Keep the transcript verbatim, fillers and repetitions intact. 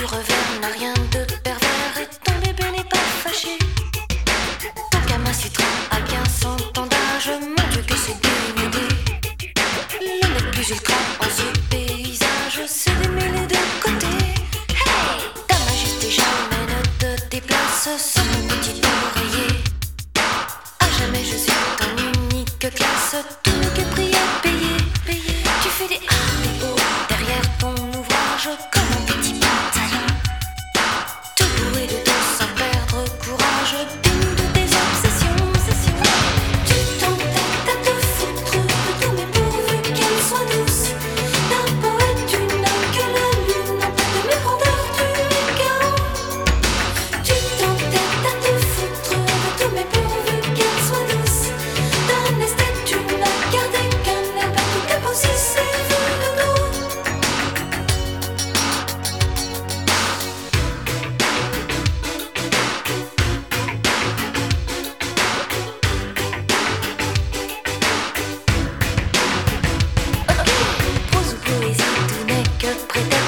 du revers n'a rien de pervers et ton bébé n'est pas fâché. Ton gamin citron a bien cent ans d'âge, mon Dieu que c'est démodé. Le mec plus ultra en ce paysage, c'est démêlé de côté. Hey, ta majesté jamais ne te déplace sur mon petit oreiller. À jamais je suis ton unique classe, tout que prier, payer, payer. Tu fais des A et O derrière ton ouvrage comme un petit pantalon. Tout doué de dos sans perdre courage, digne de tes obsessions, obsessions. Tu t'entêtes à te foutre de tout, mais pourvu qu'elle soit douce. D'un poète, tu n'as que la lune, en tête de mes rondeurs, tu es K O. Tu t'entêtes à te foutre de tout, mais pourvu qu'elle soit douce. D'un esthète, tu n'as gardé qu'un air partout capossé, c'est vu de dos. Ok, prose ou poésie, tout n'est que prétexte.